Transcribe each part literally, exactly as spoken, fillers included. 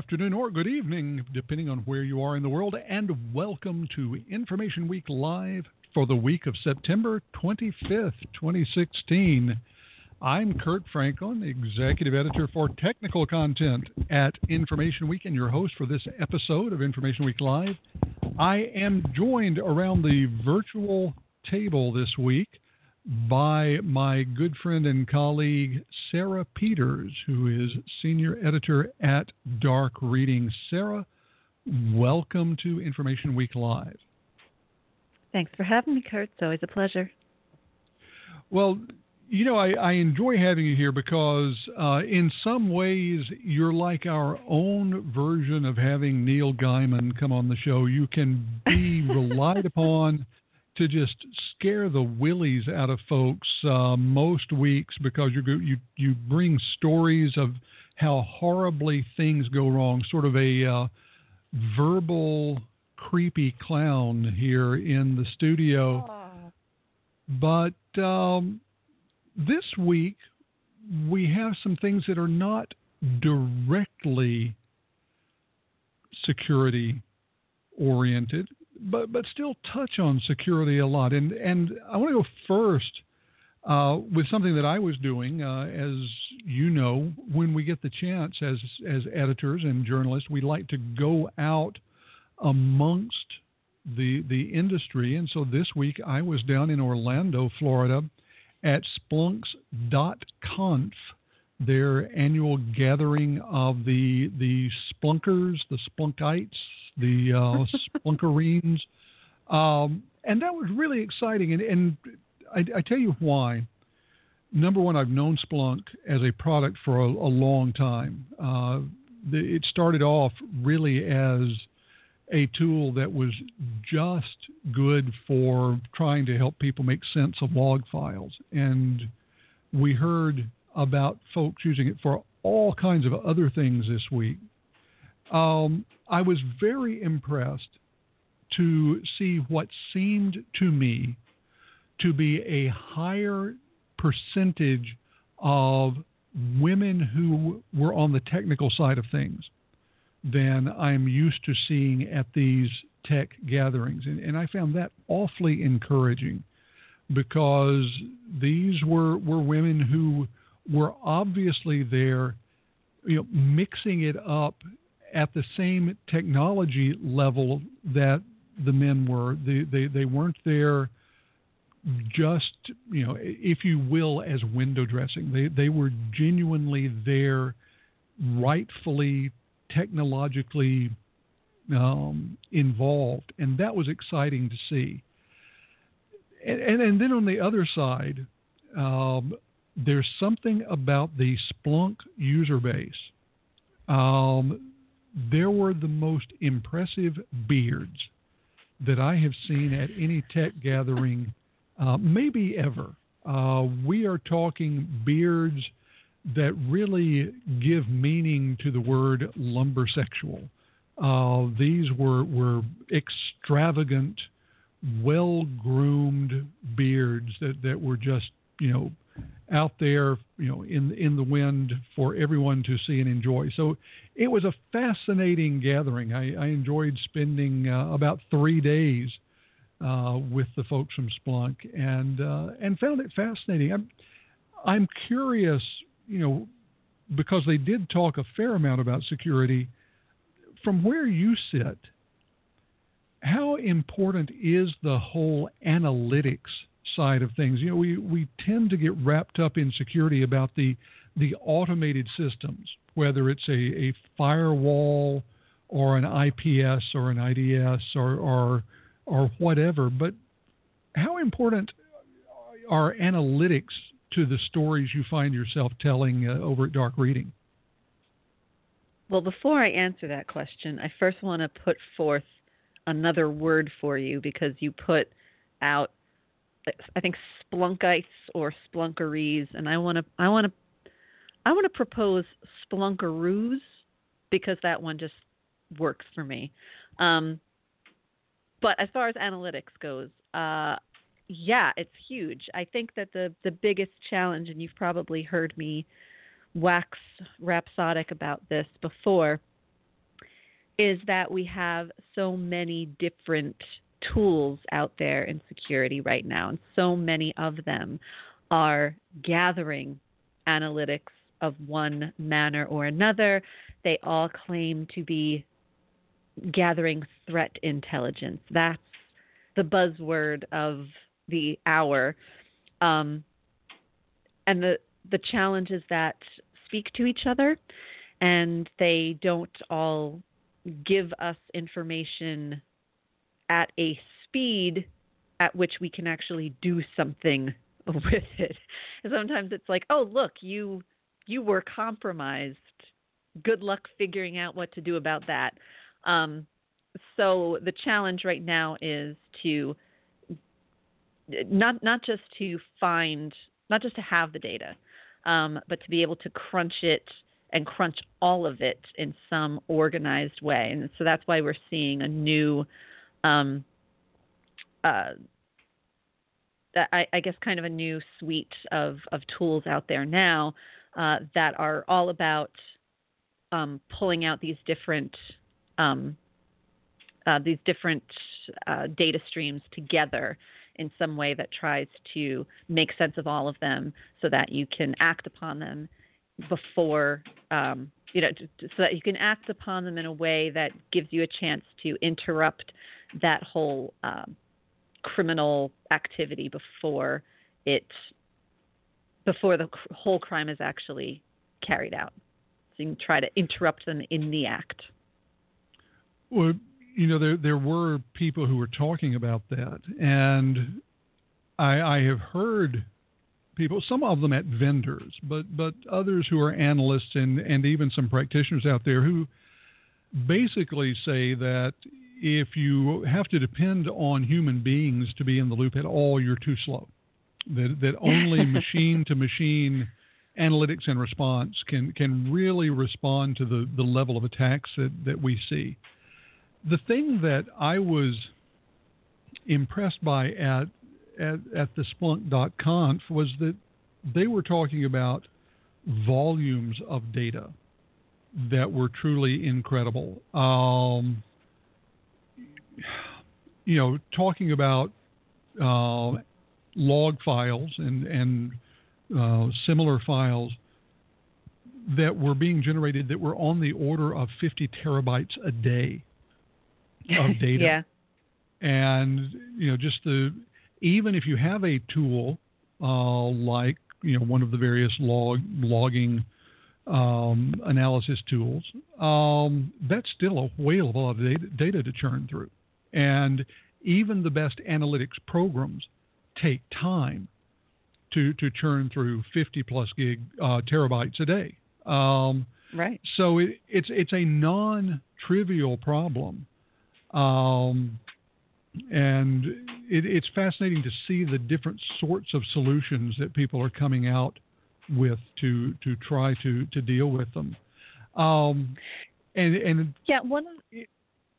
afternoon, or good evening, depending on where you are in the world, and welcome to Information Week Live for the week of September twenty-fifth, twenty sixteen. I'm Kurt Franklin, Executive Editor for Technical Content at Information Week, and your host for this episode of Information Week Live. I am joined around the virtual table this week by my good friend and colleague, Sarah Peters, who is Senior Editor at Dark Reading. Sarah, welcome to Information Week Live. Thanks for having me, Kurt. It's always a pleasure. Well, you know, I, I enjoy having you here because uh, in some ways you're like our own version of having Neil Gaiman come on the show. You can be relied upon to just scare the willies out of folks uh, most weeks because you you you bring stories of how horribly things go wrong, sort of a uh, verbal creepy clown here in the studio. Aww. But um, this week we have some things that are not directly security oriented, but but still touch on security a lot. And and I want to go first uh, with something that I was doing. Uh, as you know, when we get the chance as as editors and journalists, we like to go out amongst the the industry. And so this week I was down in Orlando, Florida, at Splunks dot conf, their annual gathering of the the Splunkers, the Splunkites, the uh, Splunkerines. Um, and that was really exciting. And, and I, I tell you why. Number one, I've known Splunk as a product for a, a long time. Uh, the, it started off really as a tool that was just good for trying to help people make sense of log files. And we heard about folks using it for all kinds of other things this week. Um, I was very impressed to see what seemed to me to be a higher percentage of women who were on the technical side of things than I'm used to seeing at these tech gatherings. And, and I found that awfully encouraging because these were, were women who were obviously there, you know, mixing it up at the same technology level that the men were. They, they, they weren't there just, you know, if you will, as window dressing. They, they were genuinely there, rightfully, technologically um, involved. And that was exciting to see. And, and, and then on the other side, um, there's something about the Splunk user base. Um, there were the most impressive beards that I have seen at any tech gathering, uh, maybe ever. Uh, we are talking beards that really give meaning to the word lumbersexual. Uh, these were, were extravagant, well-groomed beards that, that were just, you know, out there, you know, in in the wind for everyone to see and enjoy. So it was a fascinating gathering. I, I enjoyed spending uh, about three days uh, with the folks from Splunk, and uh, and found it fascinating. I'm I'm curious, you know, because they did talk a fair amount about security. From where you sit, how important is the whole analytics side of things? You know, we, we tend to get wrapped up in security about the the automated systems, whether it's a, a firewall or an I P S or an I D S or, or or whatever. But how important are analytics to the stories you find yourself telling uh, over at Dark Reading? Well, before I answer that question, I first want to put forth another word for you because you put out, I think, Splunkites or Splunkeries, and I want to, I want to, I want to propose Splunkaroos because that one just works for me. Um, but as far as analytics goes, uh, yeah, it's huge. I think that the the biggest challenge, and you've probably heard me wax rhapsodic about this before, is that we have so many different tools out there in security right now, and so many of them are gathering analytics of one manner or another. They all claim to be gathering threat intelligence. That's the buzzword of the hour. Um, and the, the challenges that speak to each other, and they don't all give us information at a speed at which we can actually do something with it. And sometimes it's like, oh, look, you you were compromised. Good luck figuring out what to do about that. Um, so the challenge right now is to not not just to find, not just to have the data, um, but to be able to crunch it and crunch all of it in some organized way. And so that's why we're seeing a new, um, uh, I, I guess, kind of a new suite of, of tools out there now uh, that are all about um, pulling out these different um, uh, these different uh, data streams together in some way that tries to make sense of all of them, so that you can act upon them before, um, you know, so that you can act upon them in a way that gives you a chance to interrupt that whole um, criminal activity before it, before the whole crime is actually carried out. So you can try to interrupt them in the act. Well, you know, there there were people who were talking about that, and I, I have heard people, some of them at vendors, but, but others who are analysts and, and even some practitioners out there who basically say that if you have to depend on human beings to be in the loop at all, you're too slow. That that only machine-to-machine analytics and response can, can really respond to the, the level of attacks that, that we see. The thing that I was impressed by at At, at the Splunk dot conf was that they were talking about volumes of data that were truly incredible. Um, you know, talking about uh, log files and, and uh, similar files that were being generated that were on the order of fifty terabytes a day of data. Yeah. And, you know, just the, even if you have a tool uh, like, you know, one of the various log logging um, analysis tools, um, that's still a whale of a lot of data, data to churn through. And even the best analytics programs take time to, to churn through fifty plus gig uh, terabytes a day. Um, right. So it, it's it's a non-trivial problem. Um, And it, it's fascinating to see the different sorts of solutions that people are coming out with to to try to, to deal with them. Um, and and yeah, one of it,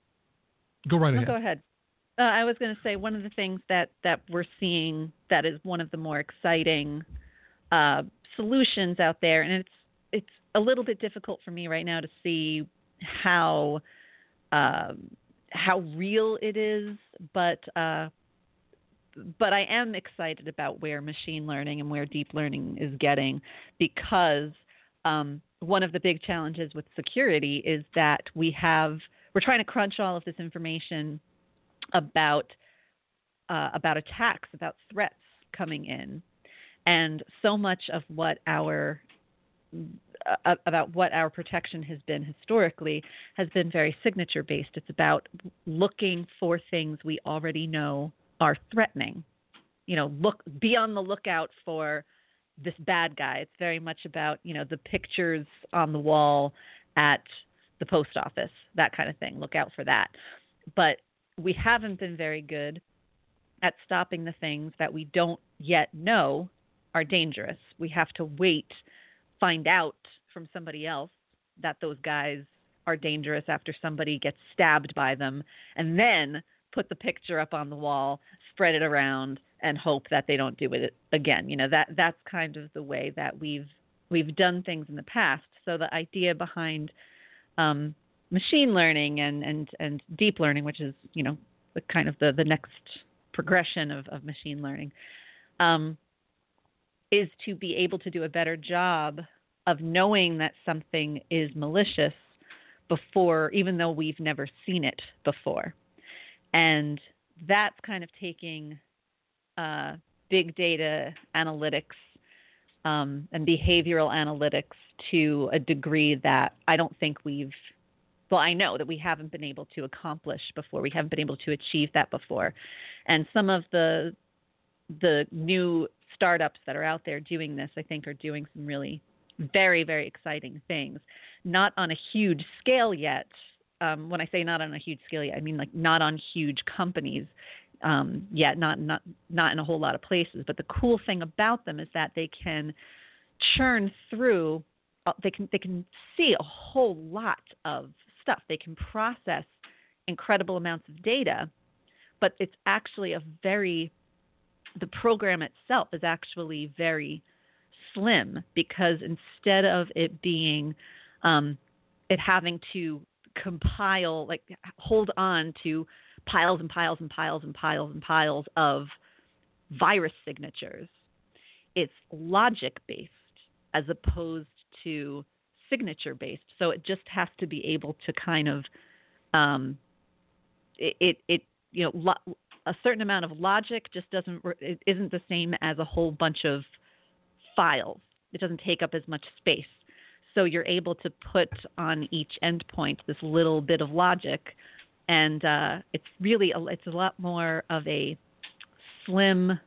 go right no, ahead. Go ahead. Uh, I was going to say one of the things that, that we're seeing that is one of the more exciting uh, solutions out there, and it's it's a little bit difficult for me right now to see how. Um, how real it is, but uh, but I am excited about where machine learning and where deep learning is getting, because um, one of the big challenges with security is that we have we're trying to crunch all of this information about uh, about attacks, about threats coming in, and so much of what our Uh, about what our protection has been historically has been very signature based. It's about looking for things we already know are threatening. You know, look, be on the lookout for this bad guy. It's very much about, you know, the pictures on the wall at the post office, that kind of thing. Look out for that. But we haven't been very good at stopping the things that we don't yet know are dangerous. We have to wait, find out from somebody else that those guys are dangerous after somebody gets stabbed by them, and then put the picture up on the wall, spread it around, and hope that they don't do it again. You know, that that's kind of the way that we've we've done things in the past. So the idea behind um, machine learning and, and, and deep learning, which is, you know, the kind of the, the next progression of, of machine learning, um, is to be able to do a better job of knowing that something is malicious before, even though we've never seen it before. And that's kind of taking uh, big data analytics um, and behavioral analytics to a degree that I don't think we've, well, I know that we haven't been able to accomplish before. We haven't been able to achieve that before. And some of the the new startups that are out there doing this, I think, are doing some really very, very exciting things. Not on a huge scale yet. Um, when I say not on a huge scale yet, I mean like not on huge companies um, yet, not not not in a whole lot of places. But the cool thing about them is that they can churn through. Uh, they can they can see a whole lot of stuff. They can process incredible amounts of data, but it's actually a very the program itself is actually very slim, because instead of it being um, it having to compile, like hold on to piles and piles and piles and piles and piles of virus signatures, it's logic based as opposed to signature based. So it just has to be able to kind of um, it, it it you know lo- a certain amount of logic just doesn't it isn't the same as a whole bunch of files. It doesn't take up as much space. So you're able to put on each endpoint this little bit of logic, and uh, it's really a, it's a lot more of a slim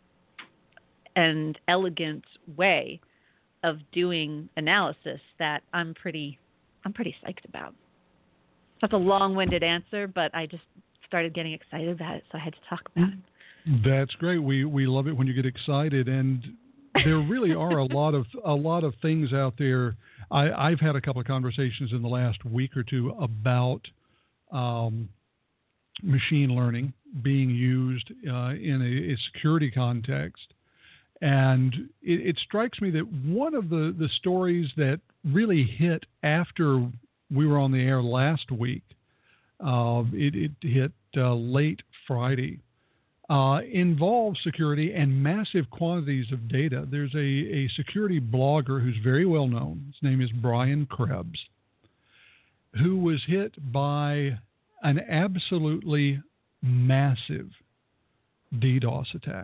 and elegant way of doing analysis that I'm pretty I'm pretty psyched about. That's a long-winded answer, but I just started getting excited about it, so I had to talk about it. That's great. We we love it when you get excited, and there really are a lot of a lot of things out there. I, I've had a couple of conversations in the last week or two about um, machine learning being used uh, in a, a security context, and it, it strikes me that one of the, the stories that really hit after we were on the air last week, uh, it, it hit uh, late Friday. Uh, involves security and massive quantities of data. There's a, a security blogger who's very well known. His name is Brian Krebs, who was hit by an absolutely massive DDoS attack.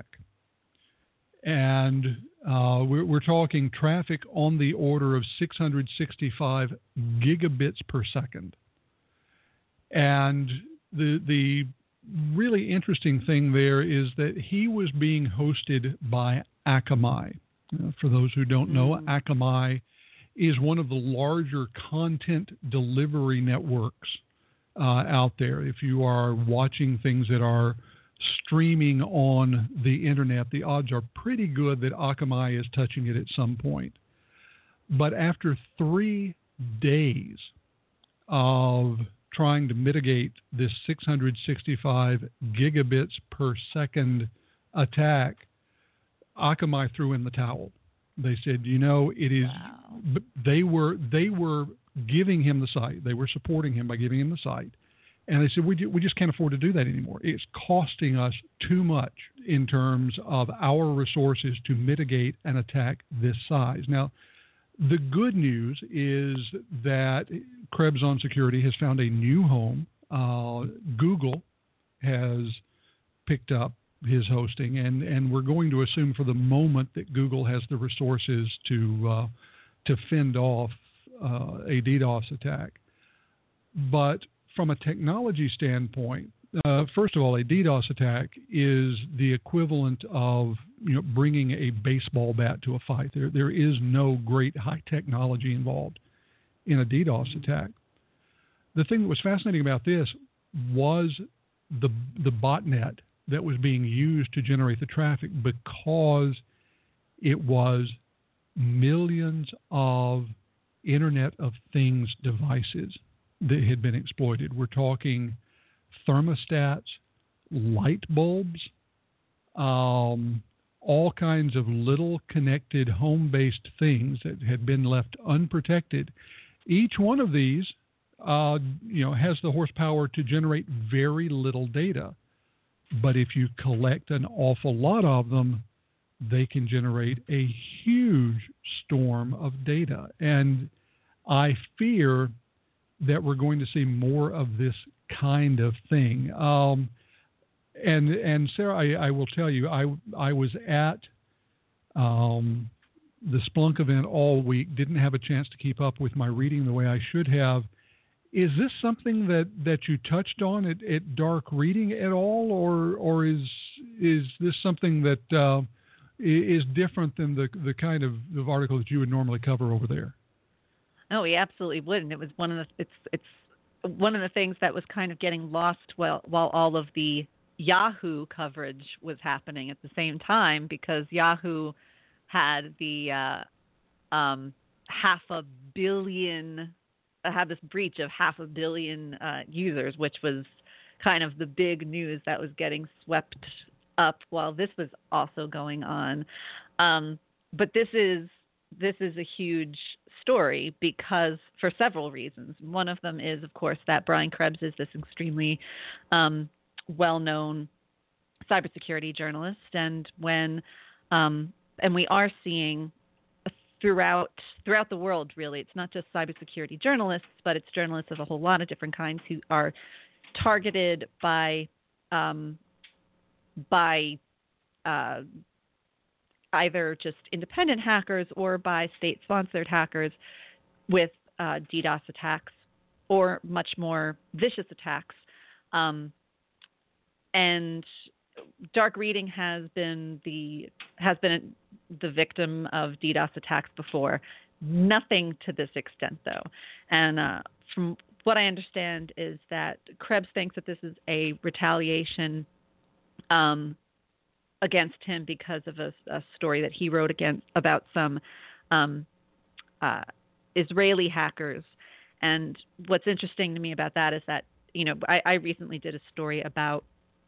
And uh, we're, we're talking traffic on the order of six hundred sixty-five gigabits per second. And the the really interesting thing there is that he was being hosted by Akamai. Uh, for those who don't know, mm. Akamai is one of the larger content delivery networks uh, out there. If you are watching things that are streaming on the internet, the odds are pretty good that Akamai is touching it at some point. But after three days of trying to mitigate this six hundred sixty-five gigabits per second attack, Akamai threw in the towel. They said, you know, it is. Wow. They were they were giving him the site. They were supporting him by giving him the site, and they said, we we just can't afford to do that anymore. It's costing us too much in terms of our resources to mitigate an attack this size. Now, the good news is that Krebs on Security has found a new home. Uh, Google has picked up his hosting, and, and we're going to assume for the moment that Google has the resources to uh, to fend off uh, a DDoS attack. But from a technology standpoint, uh, first of all, a DDoS attack is the equivalent of you know bringing a baseball bat to a fight. There there is no great high technology involved in a DDoS attack. The thing that was fascinating about this was the the botnet that was being used to generate the traffic, because it was millions of Internet of Things devices that had been exploited. We're talking thermostats, light bulbs, um, all kinds of little connected home-based things that had been left unprotected. Each one of these uh, you know, has the horsepower to generate very little data. But if you collect an awful lot of them, they can generate a huge storm of data. And I fear that we're going to see more of this kind of thing. Um, and and Sarah, I, I will tell you, I I was at um, the Splunk event all week. Didn't have a chance to keep up with my reading the way I should have. Is this something that, that you touched on at, at Dark Reading at all, or or is is this something that uh, is different than the the kind of, of article that you would normally cover over there? No, we absolutely wouldn't. It was one of the it's it's one of the things that was kind of getting lost while while all of the Yahoo coverage was happening at the same time, because Yahoo had the uh, um, half a billion uh, had this breach of half a billion uh, users, which was kind of the big news that was getting swept up while this was also going on. Um, but this is this is a huge story because for several reasons. One of them is, of course, that Brian Krebs is this extremely um, well-known cybersecurity journalist, and when um, and we are seeing throughout throughout the world, really, it's not just cybersecurity journalists, but it's journalists of a whole lot of different kinds who are targeted by um, by uh, either just independent hackers or by state-sponsored hackers with uh, DDoS attacks or much more vicious attacks. Um, and Dark Reading has been the has been the victim of DDoS attacks before. Nothing to this extent, though. And uh, from what I understand is that Krebs thinks that this is a retaliation um, against him because of a, a story that he wrote against about some um, uh, Israeli hackers. And what's interesting to me about that is that, you know, I, I recently did a story about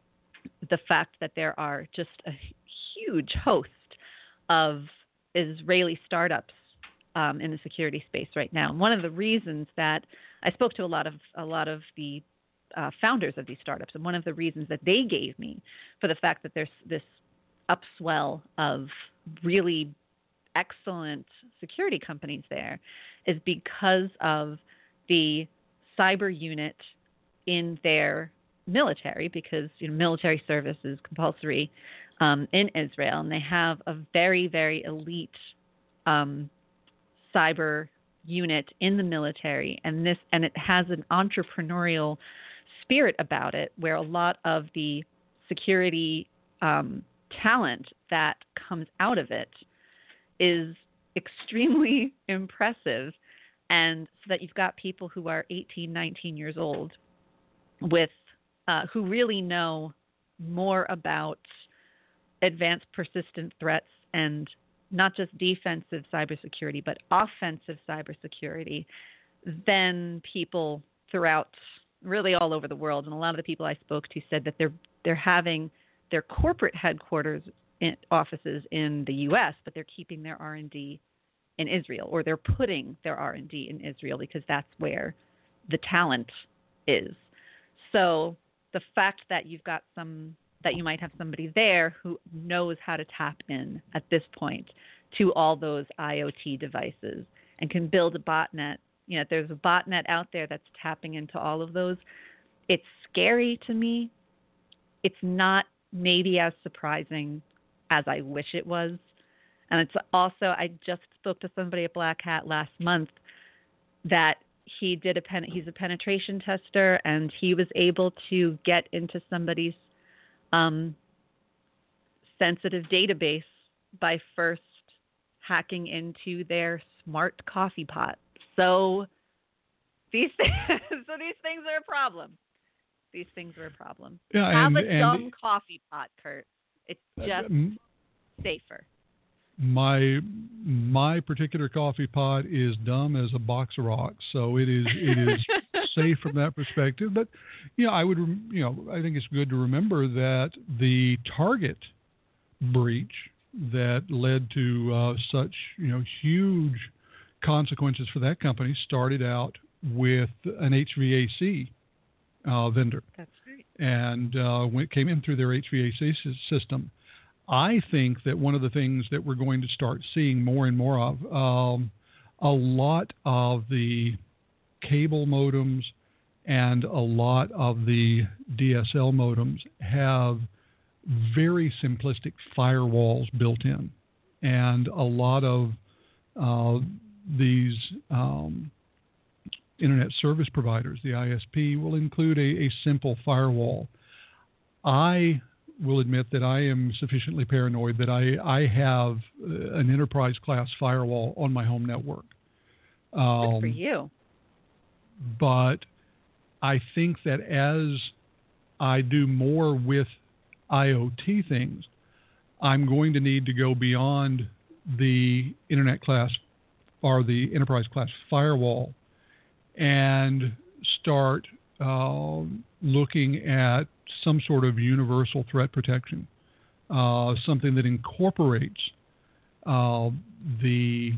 the fact that there are just a huge host of Israeli startups um, in the security space right now. And one of the reasons that I spoke to a lot of a lot of the uh, founders of these startups, and one of the reasons that they gave me for the fact that there's this upswell of really excellent security companies there is because of the cyber unit in their military, because you know, military service is compulsory um, in Israel, and they have a very, very elite um, cyber unit in the military, and this and it has an entrepreneurial spirit about it, where a lot of the security um, talent that comes out of it is extremely impressive, and so that you've got people who are eighteen, nineteen years old with Uh, who really know more about advanced persistent threats and not just defensive cybersecurity, but offensive cybersecurity than people throughout really all over the world. And a lot of the people I spoke to said that they're they're having their corporate headquarters in offices in the U S, but they're keeping their R and D in Israel, or they're putting their R and D in Israel because that's where the talent is. So the fact that you've got some, that you might have somebody there who knows how to tap in at this point to all those IoT devices and can build a botnet. You know, there's a botnet out there that's tapping into all of those. It's scary to me. It's not maybe as surprising as I wish it was. And it's also, I just spoke to somebody at Black Hat last month that he did a pen, he's a penetration tester, and he was able to get into somebody's um, sensitive database by first hacking into their smart coffee pot. So these things, so these things are a problem. These things are a problem. Yeah, Have and, a and dumb coffee pot, Kurt. It's just uh, safer. My my particular coffee pot is dumb as a box of rocks, so it is it is safe from that perspective. But you know, I would you know I think it's good to remember that the Target breach that led to uh, such you know huge consequences for that company started out with an H V A C uh, vendor. That's right. And uh, when it came in through their H V A C system, I think that one of the things that we're going to start seeing more and more of, um, a lot of the cable modems and a lot of the D S L modems have very simplistic firewalls built in. And a lot of uh, these um, internet service providers, the I S P, will include a, a simple firewall. I will admit that I am sufficiently paranoid that I, I have an enterprise class firewall on my home network. Um, Good for you. But I think that as I do more with IoT things, I'm going to need to go beyond the internet class or the enterprise class firewall and start uh, looking at some sort of universal threat protection, uh, something that incorporates uh, the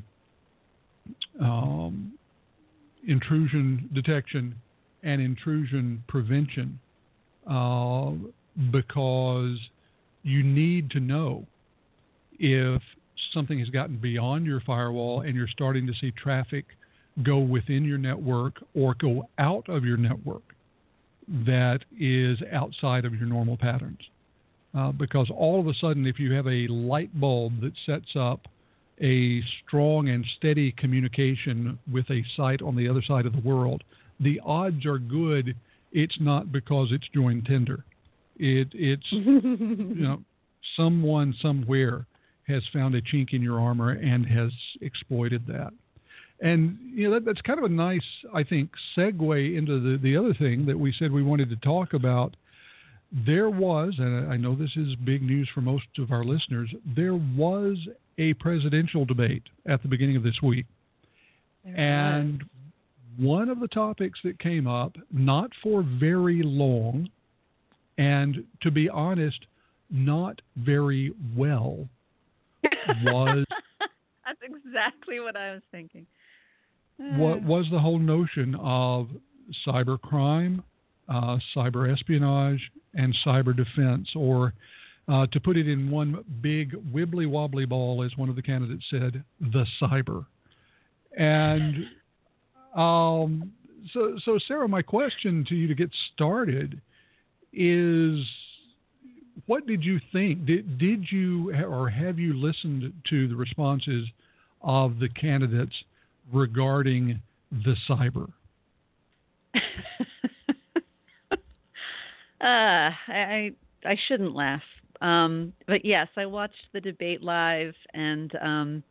um, intrusion detection and intrusion prevention, uh, because you need to know if something has gotten beyond your firewall and you're starting to see traffic go within your network or go out of your network that is outside of your normal patterns. Uh, because all of a sudden, if you have a light bulb that sets up a strong and steady communication with a site on the other side of the world, the odds are good it's not because it's joined Tinder. It, it's, you know, someone somewhere has found a chink in your armor and has exploited that. And, you know, that, that's kind of a nice, I think, segue into the, the other thing that we said we wanted to talk about. There was, and I know this is big news for most of our listeners, there was a presidential debate at the beginning of this week. There and was. One of the topics that came up, not for very long, and to be honest, not very well, was... That's exactly what I was thinking. What was the whole notion of cybercrime, uh, cyber espionage, and cyber defense, or uh, to put it in one big wibbly wobbly ball, as one of the candidates said, the cyber. And um, so, so Sarah, my question to you to get started is, what did you think? Did, did you or have you listened to the responses of the candidates regarding the cyber? uh, I I shouldn't laugh, um, but yes, I watched the debate live, and um,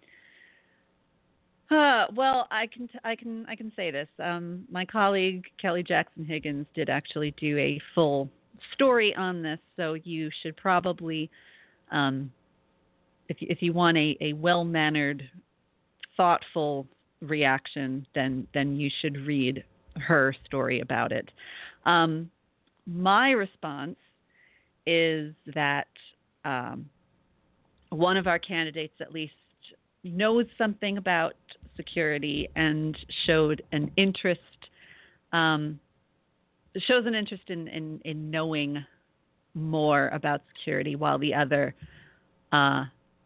uh, well, I can t- I can I can say this. Um, my colleague Kelly Jackson Higgins did actually do a full story on this, so you should probably, um, if you, if you want a, a well-mannered, thoughtful reaction, then then you should read her story about it. Um, my response is that um, one of our candidates at least knows something about security and showed an interest, um, shows an interest in, in, in knowing more about security, while the other uh,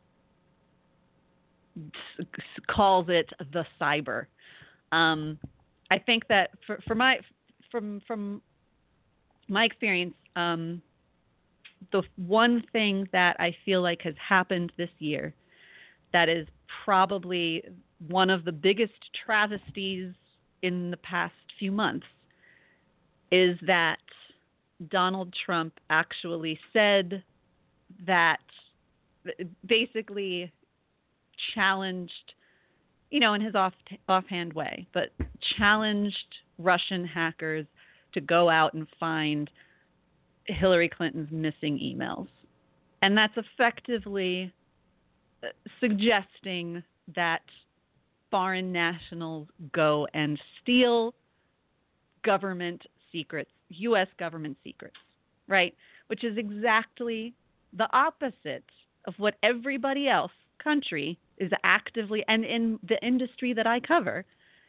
calls it the cyber. Um, I think that for, for my from from my experience, um, the one thing that I feel like has happened this year that is probably one of the biggest travesties in the past few months is that Donald Trump actually said that, basically challenged, you know, in his off offhand way, but challenged Russian hackers to go out and find Hillary Clinton's missing emails. And that's effectively suggesting that foreign nationals go and steal government secrets, U S government secrets, right? Which is exactly the opposite of what everybody else country is actively, and in the industry that I cover,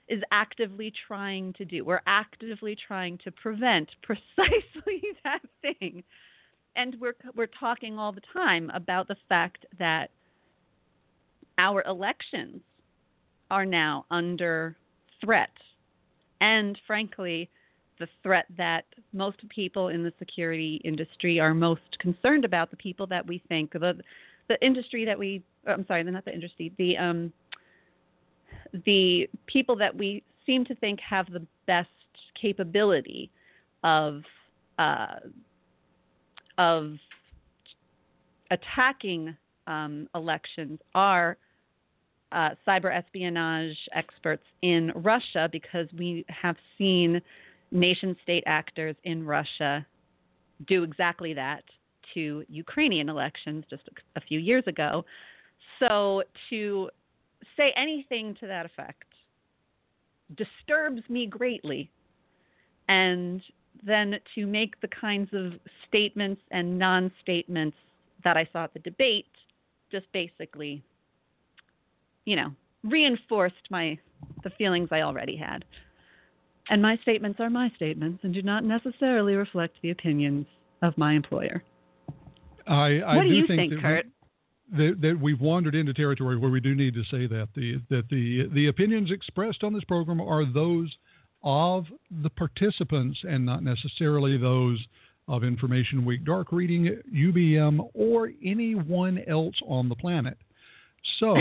is actively trying to do. We're actively trying to prevent precisely that thing. And we're we're talking all the time about the fact that our elections are now under threat. And frankly, the threat that most people in the security industry are most concerned about, the people that we think, the the industry that we, I'm sorry, not the industry, the um, the people that we seem to think have the best capability of uh, of attacking um, elections are uh, cyber espionage experts in Russia, because we have seen nation-state actors in Russia do exactly that to Ukrainian elections just a, a few years ago. So to say anything to that effect disturbs me greatly. And then to make the kinds of statements and non-statements that I saw at the debate just basically, you know, reinforced my the feelings I already had. And my statements are my statements and do not necessarily reflect the opinions of my employer. I, I what do, do you think, think, that Kurt? We, that, that we've wandered into territory where we do need to say that the that the the opinions expressed on this program are those of the participants and not necessarily those of Information Week, Dark Reading, U B M, or anyone else on the planet. So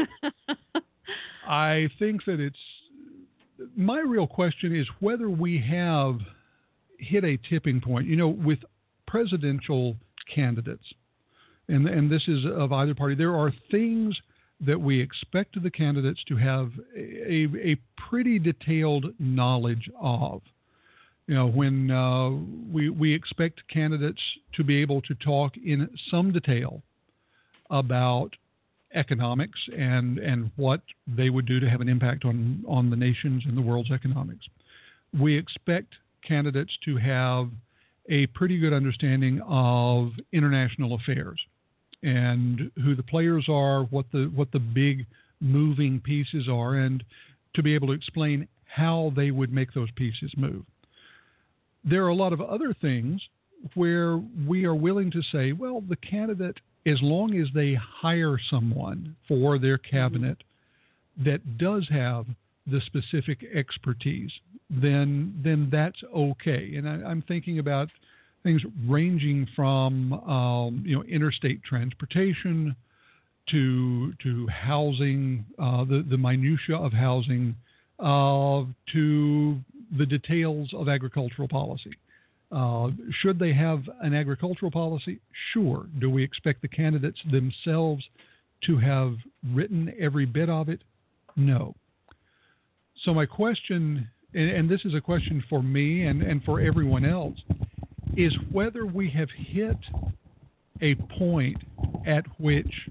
I think that it's my real question is whether we have hit a tipping point. You know, with presidential candidates, and and this is of either party, there are things that we expect the candidates to have a, a pretty detailed knowledge of. You know, when uh, we we expect candidates to be able to talk in some detail about economics and, and what they would do to have an impact on, on the nation's and the world's economics. We expect candidates to have a pretty good understanding of international affairs and who the players are, what the what the big moving pieces are, and to be able to explain how they would make those pieces move. There are a lot of other things where we are willing to say, well, the candidate, as long as they hire someone for their cabinet mm-hmm. that does have the specific expertise, then then that's okay. And I, I'm thinking about things ranging from um, you know interstate transportation to to housing, uh, the the minutia of housing, uh, to the details of agricultural policy. Uh, should they have an agricultural policy? Sure. Do we expect the candidates themselves to have written every bit of it? No. So my question, and, and this is a question for me and, and for everyone else, is whether we have hit a point at which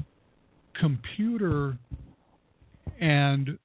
computer and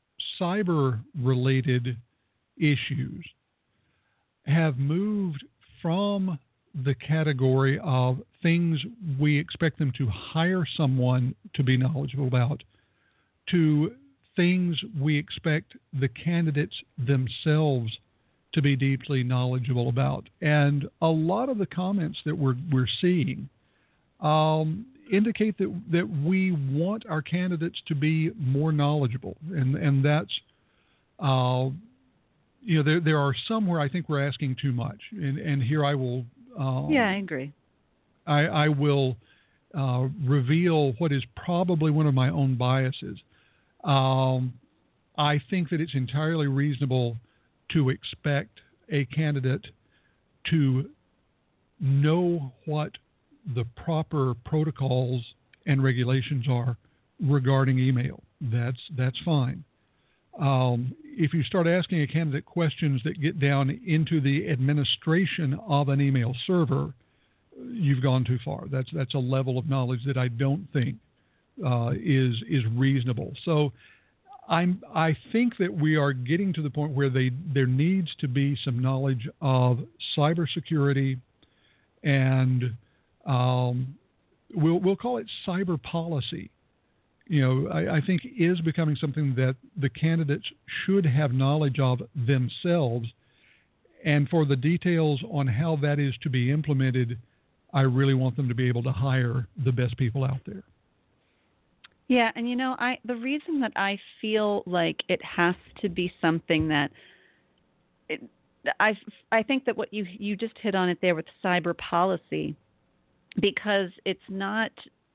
cyber-related issues have moved from the category of things we expect them to hire someone to be knowledgeable about to things we expect the candidates themselves to be deeply knowledgeable about. And a lot of the comments that we're we're seeing um, indicate that that we want our candidates to be more knowledgeable, and and that's uh, you know there there are some where I think we're asking too much, and and here I will uh, yeah I agree. I, I will uh, reveal what is probably one of my own biases. Um, I think that it's entirely reasonable to expect a candidate to know what the proper protocols and regulations are regarding email. That's that's fine. Um, if you start asking a candidate questions that get down into the administration of an email server, you've gone too far. That's that's a level of knowledge that I don't think uh, is is reasonable. So I'm I think that we are getting to the point where they there needs to be some knowledge of cybersecurity, and um, we'll we'll call it cyber policy. you know, I, I think is becoming something that the candidates should have knowledge of themselves. And for the details on how that is to be implemented, I really want them to be able to hire the best people out there. Yeah, and you know, I the reason that I feel like it has to be something that it, I I think that what you you just hit on it there with cyber policy, because it's not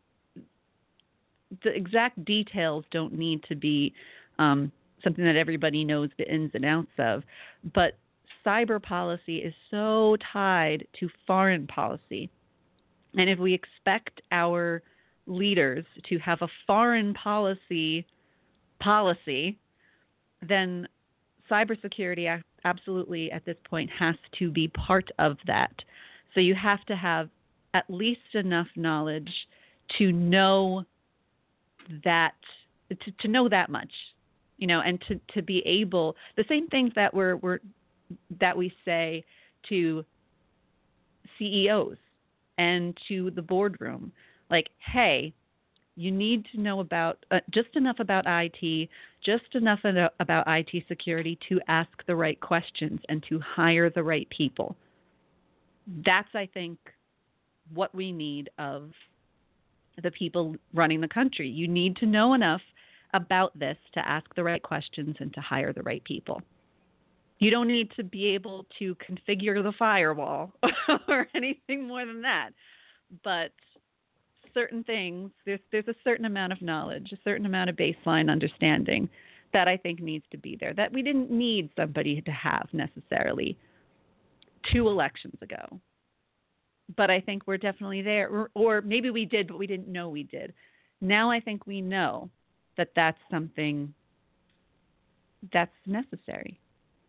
the exact details don't need to be um, something that everybody knows the ins and outs of, but cyber policy is so tied to foreign policy, and if we expect our leaders to have a foreign policy policy, then cybersecurity absolutely at this point has to be part of that. So you have to have at least enough knowledge to know that to, to know that much, you know, and to, to be able the same things that we're, we're that we say to C E Os and to the boardroom. Like, hey, you need to know about uh, just enough about I T, just enough about I T security to ask the right questions and to hire the right people. That's, I think, what we need of the people running the country. You need to know enough about this to ask the right questions and to hire the right people. You don't need to be able to configure the firewall or anything more than that. But certain things, there's there's a certain amount of knowledge, a certain amount of baseline understanding that I think needs to be there, that we didn't need somebody to have necessarily two elections ago. But I think we're definitely there, or, or maybe we did, but we didn't know we did. Now I think we know that that's something that's necessary.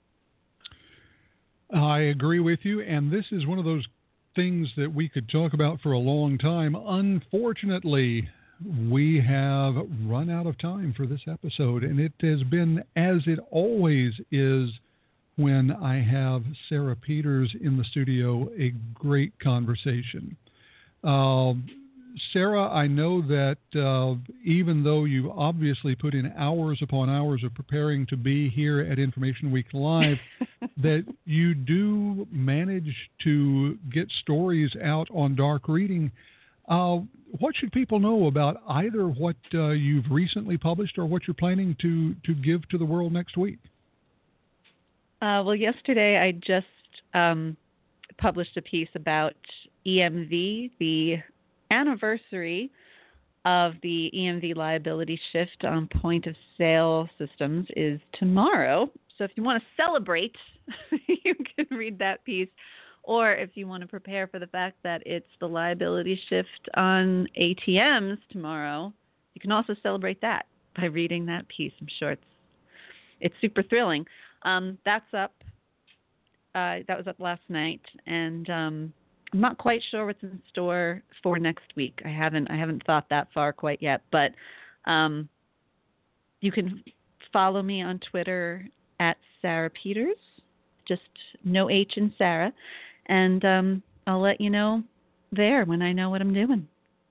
I agree with you, and this is one of those things that we could talk about for a long time. Unfortunately, we have run out of time for this episode, and it has been, as it always is when I have Sarah Peters in the studio, a great conversation. Uh, Sarah, I know that uh, even though you obviously put in hours upon hours of preparing to be here at Information Week Live, that you do manage to get stories out on dark reading. Uh, what should people know about either what uh, you've recently published or what you're planning to, to give to the world next week? Uh, well, yesterday I just um, published a piece about E M V, the anniversary of the E M V liability shift on point of sale systems is tomorrow. So if you want to celebrate, you can read that piece. Or if you want to prepare for the fact that it's the liability shift on A T Ms tomorrow, you can also celebrate that by reading that piece. I'm sure it's it's super thrilling. Um, that's up. Uh, that was up last night, and um, I'm not quite sure what's in store for next week. I haven't I haven't thought that far quite yet, but um, you can follow me on Twitter at Sarah Peters, just no H in Sarah, and um, I'll let you know there when I know what I'm doing.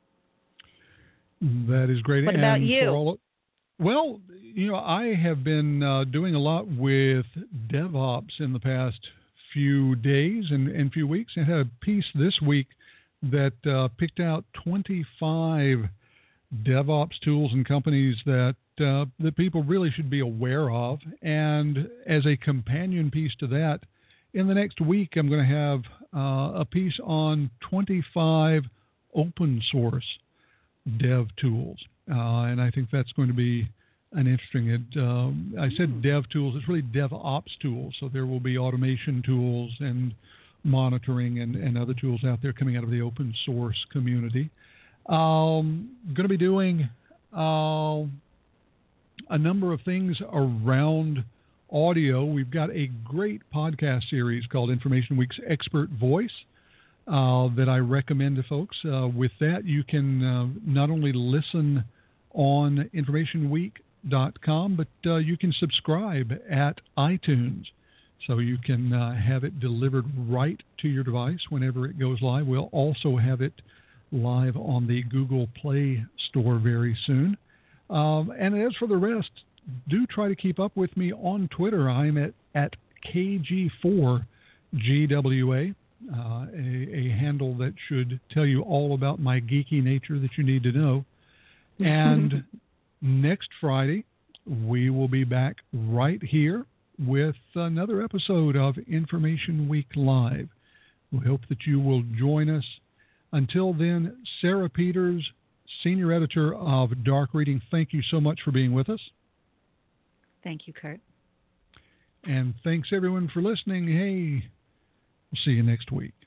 That is great. What and about you? All, well, you know, I have been uh, doing a lot with DevOps in the past few days and, and few weeks. I had a piece this week that uh, picked out twenty-five DevOps tools and companies that uh, that people really should be aware of. And as a companion piece to that, in the next week, I'm going to have uh, a piece on twenty-five open source dev tools. Uh, and I think that's going to be an interesting, it, um, I said dev tools, it's really DevOps tools. So there will be automation tools and monitoring and, and other tools out there coming out of the open source community. Um, going to be doing uh, a number of things around audio. We've got a great podcast series called Information Week's Expert Voice uh, that I recommend to folks. Uh, with that, you can uh, not only listen on information week dot com, but uh, you can subscribe at iTunes. So you can uh, have it delivered right to your device whenever it goes live. We'll also have it live on the Google Play Store very soon. Um, and as for the rest, do try to keep up with me on Twitter. I'm at, at K G four G W A, uh, a, a handle that should tell you all about my geeky nature that you need to know. And next Friday, we will be back right here with another episode of Information Week Live. We hope that you will join us. Until then, Sarah Peters, Senior Editor of Dark Reading, thank you so much for being with us. Thank you, Kurt. And thanks, everyone, for listening. Hey, we'll see you next week.